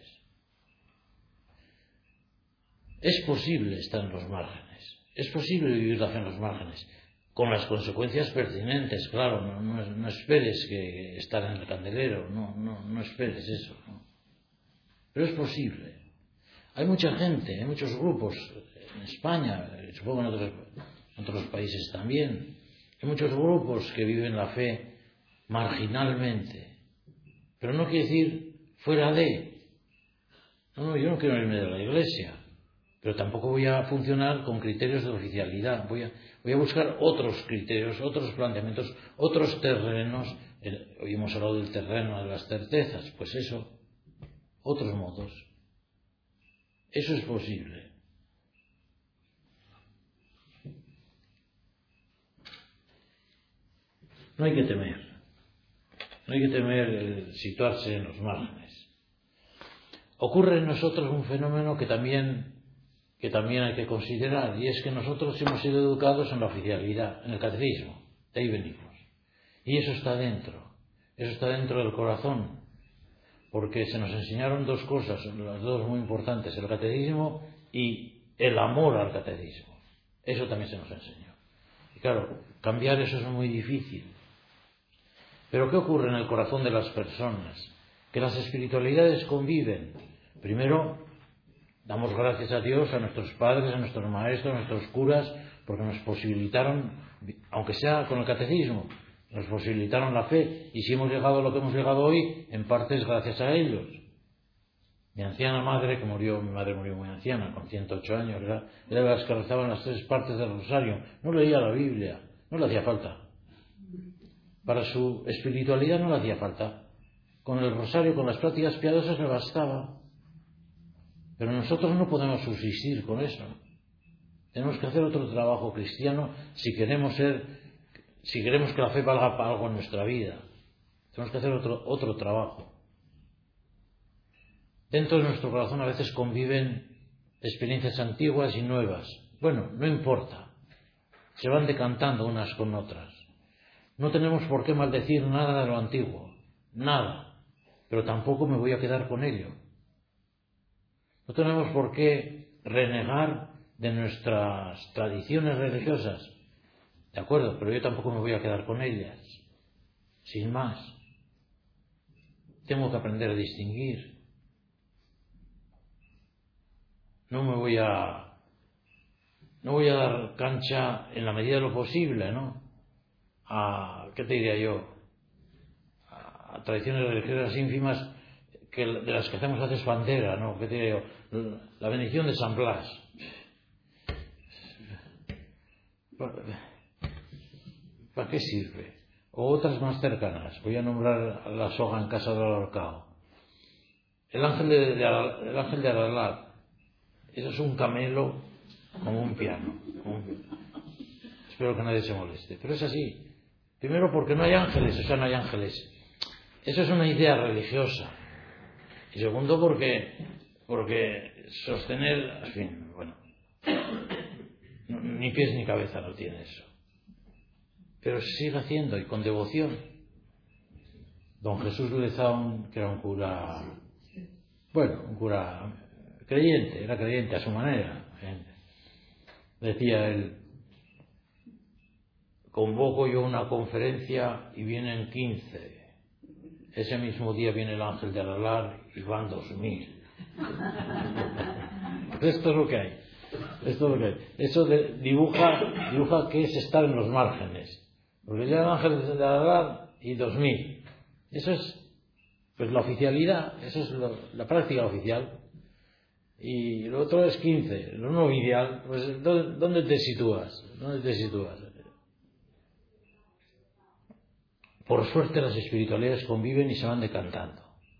Es posible estar en los márgenes, es posible vivir la fe en los márgenes, con las consecuencias pertinentes, claro, no, no, no esperes que estar en el candelero, no, no, no esperes eso, ¿no? Pero es posible. Hay mucha gente, hay muchos grupos en España, supongo en otros, en otros países también, hay muchos grupos que viven la fe marginalmente, pero no quiere decir fuera de. No, no, yo no quiero irme de la iglesia, pero tampoco voy a funcionar con criterios de oficialidad. Voy a, voy a buscar otros criterios, otros planteamientos, otros terrenos. El, hoy hemos hablado del terreno de las certezas, pues eso, otros modos. Eso es posible. No hay que temer. No hay que temer el situarse en los márgenes. Ocurre en nosotros un fenómeno que también, que también hay que considerar, y es que nosotros hemos sido educados en la oficialidad, en el catecismo, de ahí venimos. Y eso está dentro, eso está dentro del corazón, porque se nos enseñaron dos cosas, las dos muy importantes, el catecismo y el amor al catecismo. Eso también se nos enseñó. Y claro, cambiar eso es muy difícil. Pero ¿qué ocurre en el corazón de las personas? Que las espiritualidades conviven. Primero, damos gracias a Dios, a nuestros padres, a nuestros maestros, a nuestros curas, porque nos posibilitaron, aunque sea con el catecismo, nos posibilitaron la fe, y si hemos llegado a lo que hemos llegado hoy, en parte es gracias a ellos. Mi anciana madre, que murió, mi madre murió muy anciana, con ciento ocho años, era, era de las que rezaban las tres partes del rosario, no leía la Biblia, no le hacía falta. Para su espiritualidad no le hacía falta. Con el rosario, con las prácticas piadosas le bastaba. Pero nosotros no podemos subsistir con eso. Tenemos que hacer otro trabajo cristiano si queremos ser, si queremos que la fe valga para algo en nuestra vida. Tenemos que hacer otro, otro trabajo. Dentro de nuestro corazón a veces conviven experiencias antiguas y nuevas. Bueno, no importa. Se van decantando unas con otras. No tenemos por qué maldecir nada de lo antiguo. Nada. Pero tampoco me voy a quedar con ello. No tenemos por qué renegar de nuestras tradiciones religiosas. De acuerdo, pero yo tampoco me voy a quedar con ellas. Sin más. Tengo que aprender a distinguir. No me voy a... No voy a dar cancha en la medida de lo posible, ¿no? A, ¿qué te diría yo? A tradiciones religiosas ínfimas que de las que hacemos haces bandera, ¿no? ¿Qué te diría yo? La bendición de San Blas. ¿Para, ¿Para qué sirve? O otras más cercanas. Voy a nombrar la soga en casa del ahorcado. El ángel de, de, el ángel de Aralar. Eso es un camelo como un piano. Como un... Espero que nadie se moleste. Pero es así. Primero porque no hay ángeles, o sea, no hay ángeles. Eso es una idea religiosa. Y segundo porque, porque sostener, en fin, bueno, no, ni pies ni cabeza no tiene eso. Pero se sigue haciendo y con devoción. Don Jesús Lezaun, que era un cura, bueno, un cura creyente, era creyente a su manera. ¿eh? Decía él, convoco yo una conferencia y vienen quince. Ese mismo día viene el ángel de Aralar y van dos mil. Esto es lo que hay. Esto es lo que hay. Eso de, dibuja, dibuja que es estar en los márgenes. Porque ya el ángel de Aralar y dos mil. Eso es pues la oficialidad, eso es lo, la práctica oficial. Y lo otro es quince, lo no oficial. Pues ¿dónde, dónde te sitúas? ¿Dónde te sitúas? Por suerte las espiritualidades conviven y se van decantando.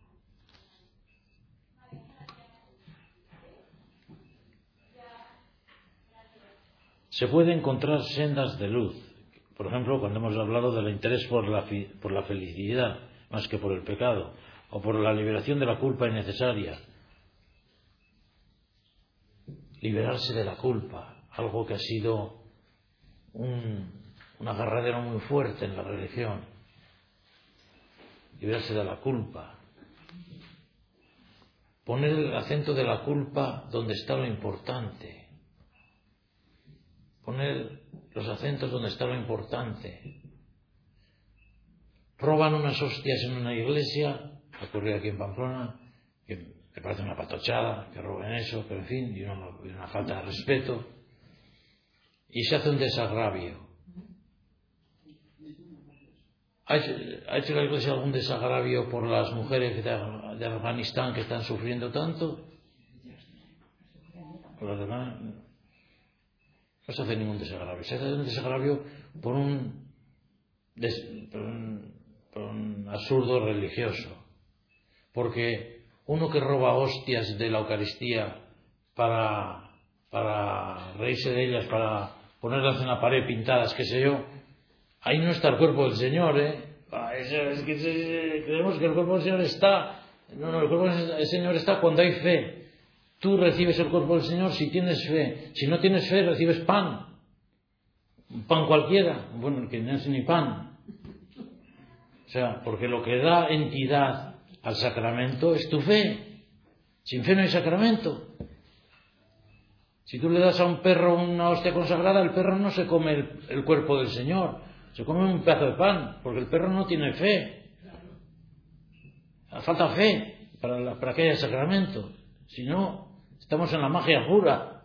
Se pueden encontrar sendas de luz. Por ejemplo, cuando hemos hablado del interés por la, por la felicidad más que por el pecado, o por la liberación de la culpa innecesaria. liberarse de la culpa, algo que ha sido un, un agarradero muy fuerte en la religión. Liberarse de la culpa. Poner el acento de la culpa donde está lo importante. Poner los acentos donde está lo importante. Roban unas hostias en una iglesia, ha ocurrido aquí en Pamplona, que me parece una patochada, que roben eso, pero en fin, y una, y una falta de respeto. Y se hace un desagravio. ¿Ha hecho, ¿Ha hecho la iglesia algún desagravio por las mujeres de, de Afganistán que están sufriendo tanto? Por las demás, no se hace ningún desagravio. Se hace un desagravio por un, des, por un, por un absurdo religioso. Porque uno que roba hostias de la Eucaristía para, para reírse de ellas, para ponerlas en la pared pintadas, qué sé yo, ahí no está el cuerpo del Señor, ¿eh? Es que creemos que el cuerpo del Señor está. No, no, el cuerpo del Señor está cuando hay fe. Tú recibes el cuerpo del Señor si tienes fe. Si no tienes fe, recibes pan. Un pan cualquiera. Bueno, que no es ni pan. O sea, porque lo que da entidad al sacramento es tu fe. Sin fe no hay sacramento. Si tú le das a un perro una hostia consagrada, el perro no se come el, el cuerpo del Señor. Se come un pedazo de pan, porque el perro no tiene fe. Falta fe para, la, para que haya sacramento. Si no, estamos en la magia pura.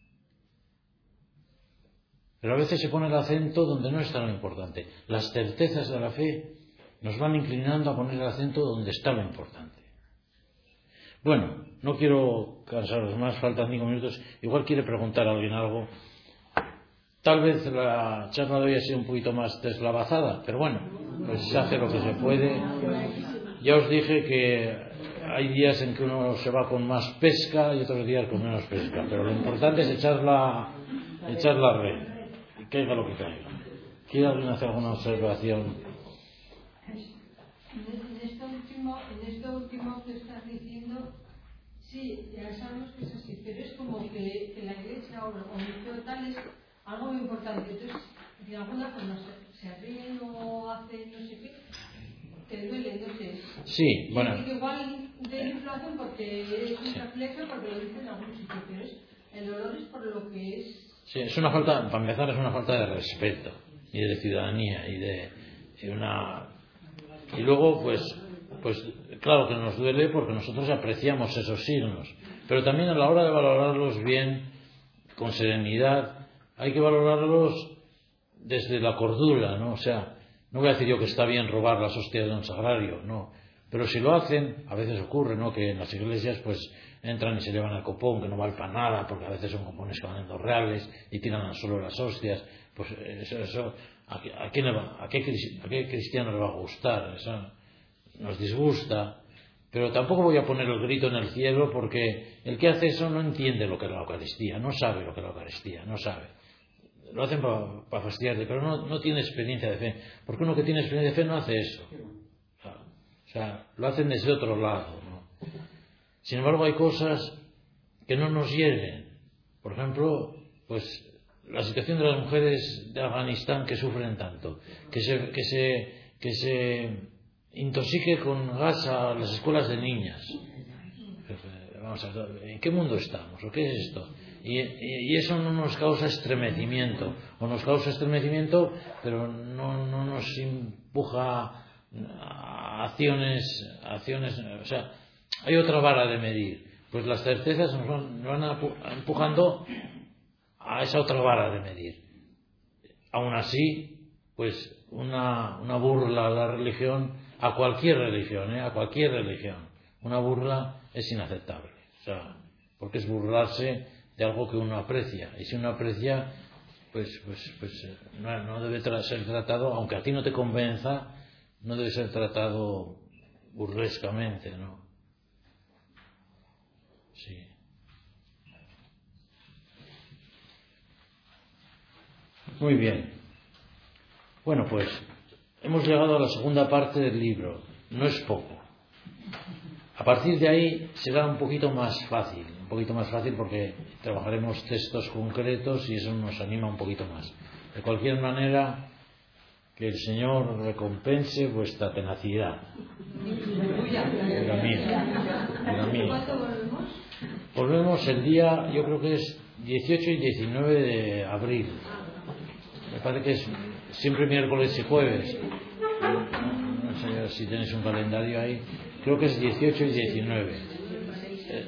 Pero a veces se pone el acento donde no está lo importante. Las certezas de la fe nos van inclinando a poner el acento donde está lo importante. Bueno, no quiero cansaros más, faltan cinco minutos. Igual quiere preguntar a alguien algo. Tal vez la charla de hoy ha sido un poquito más deslavazada, pero bueno, pues se hace lo que se puede. Ya os dije que hay días en que uno se va con más pesca y otros días con menos pesca, pero lo importante es echar la, echar la red, y caiga lo que caiga. ¿Quiere alguien hacer alguna observación? En esto último, en esto último que estás diciendo, sí, ya sabemos que es así, pero es como que, que la iglesia o el tal es algo muy importante. Entonces, de alguna forma se, se ríen o hacen no sé qué, te duele, no sé. Sí, bueno. Y que igual de inflación porque es un reflejo, porque lo dicen en algún sitio, pero es, el dolor es por lo que es. Sí, es una falta, para empezar, es una falta de respeto y de ciudadanía y de y una. Y luego, pues, pues claro que nos duele porque nosotros apreciamos esos signos, pero también a la hora de valorarlos bien, con serenidad, hay que valorarlos desde la cordura, ¿no? O sea, no voy a decir yo que está bien robar las hostias de un sagrario, no, pero si lo hacen, a veces ocurre, ¿no? Que en las iglesias, pues, entran y se llevan el copón, que no vale para nada, porque a veces son copones que van en dos reales y tiran al suelo las hostias, pues eso, eso ¿A, a, quién le va, a, qué, ¿A qué cristiano le va a gustar? Eso nos disgusta. Pero tampoco voy a poner el grito en el cielo porque el que hace eso no entiende lo que es la Eucaristía, no sabe lo que es la Eucaristía, no sabe. Lo hacen para pa fastidiarte, pero no, no tiene experiencia de fe. Porque uno que tiene experiencia de fe no hace eso. O sea, lo hacen desde otro lado, ¿no? Sin embargo, hay cosas que no nos hieren. Por ejemplo, pues la situación de las mujeres de Afganistán que sufren tanto, que se, que se, que se intoxique con gas a las escuelas de niñas. Vamos a ver, ¿en qué mundo estamos? ¿O qué es esto? Y, y, y eso no nos causa estremecimiento, o nos causa estremecimiento, pero no, no nos empuja a acciones, a acciones, o sea, hay otra vara de medir. Pues las certezas nos van, nos van empujando a esa otra vara de medir. Aún así, pues una, una burla a la religión, a cualquier religión, ¿eh? a cualquier religión, una burla es inaceptable. O sea, porque es burlarse de algo que uno aprecia. Y si uno aprecia, pues, pues, pues no, no debe tra- ser tratado, aunque a ti no te convenza, no debe ser tratado burlescamente, ¿no? Sí. Muy bien. Bueno, pues hemos llegado a la segunda parte del libro. No es poco. A partir de ahí será un poquito más fácil, un poquito más fácil porque trabajaremos textos concretos y eso nos anima un poquito más. De cualquier manera, que el Señor recompense vuestra tenacidad. Y la mía. Y la mía. Volvemos el día, yo creo que es dieciocho y diecinueve de abril. Me parece que es siempre miércoles y jueves. No sé si tenéis un calendario ahí. Creo que es dieciocho y diecinueve. Eh,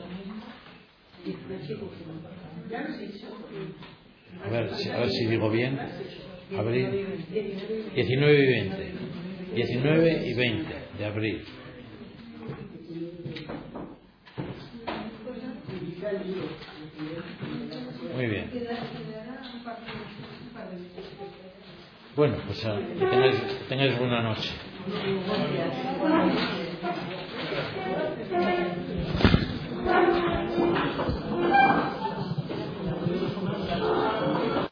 a ver, a ver si digo bien. Abril. diecinueve y veinte. diecinueve y veinte de abril. Muy bien. Bueno, pues que tengáis, que tengáis buena noche. Gracias.